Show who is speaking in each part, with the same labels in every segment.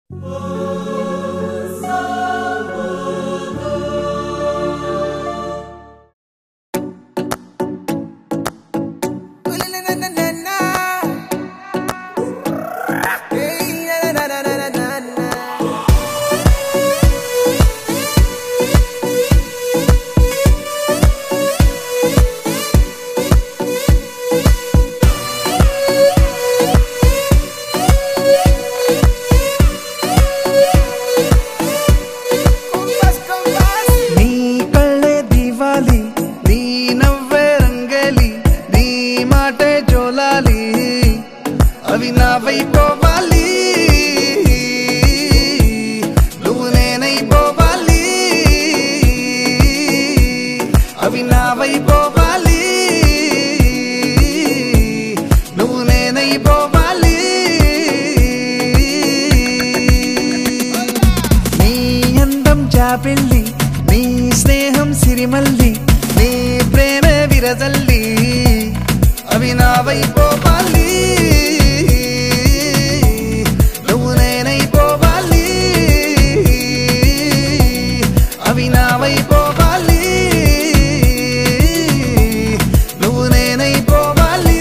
Speaker 1: పెళ్ళి నీ స్నేహం సిరిమల్లి నీ ప్రేమ విరజల్లి అవి నావైపోవాలి నువ్వు నేనైపోవాలి అవి నావైపోవాలి నువ్వు నేనైపోవాలి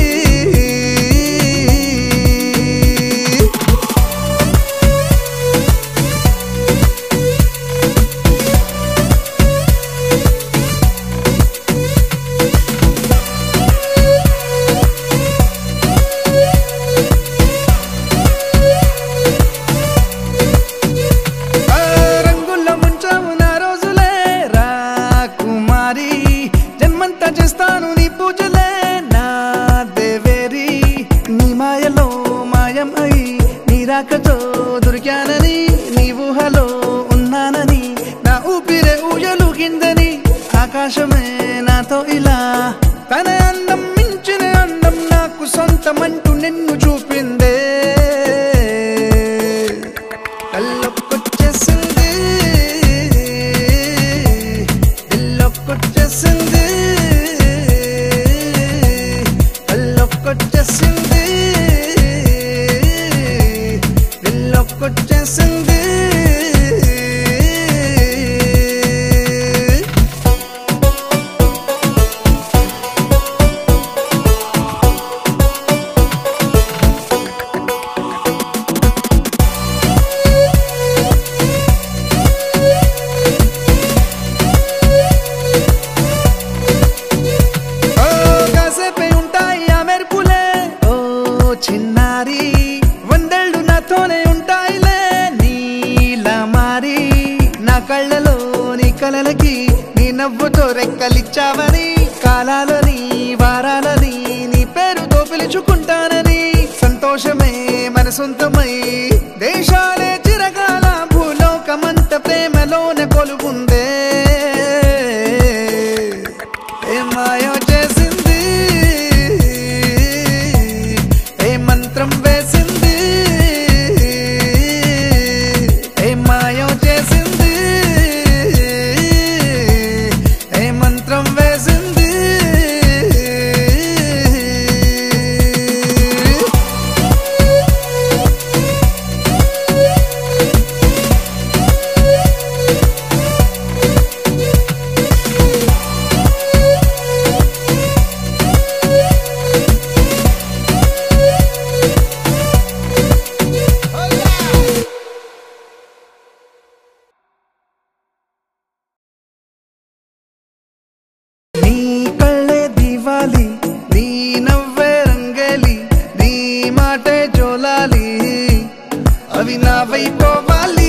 Speaker 1: చేస్తాను నీ పూజలే నా దేవేరి నీ మాయలో మాయం అయి నీ రాకతో దొరికానని నీ ఊహలో ఉన్నానని నా ఊపిరే ఊయలుగిందని ఆకాశమే నాతో ఇలా తన అందం మించిన అందం నాకు సొంతమంటూ నిన్ను చూపిందే కళ్ళొక్కొచ్చేసింది ఇల్లొక్కొచ్చేసింది కొచ్చేసింది కొచ్చేసింది చిన్నారి వందళ్ళు నాతోనే ఉంటాయిలే నీలా మారి నా కళ్ళలో నీ కలలకి నీ నవ్వుతో రెక్కలిచ్చావని కాలాలని వారాలని నీ పేరుతో పిలుచుకుంటానని సంతోషమే మన సొంతమై దేశాలే చిరకాల భూలోకమంత ప్రేమలోన కొలువుందే ఏ మాయో చేసింది మంత్రం వేసింది ఏ మాయో చేసింది ఏ మంత్రం వేసింది నీ కళ్ళే దివాలి నీ నవ్వే రంగేలి నీ మాటే జోలాలి అవి నావైపోవాలి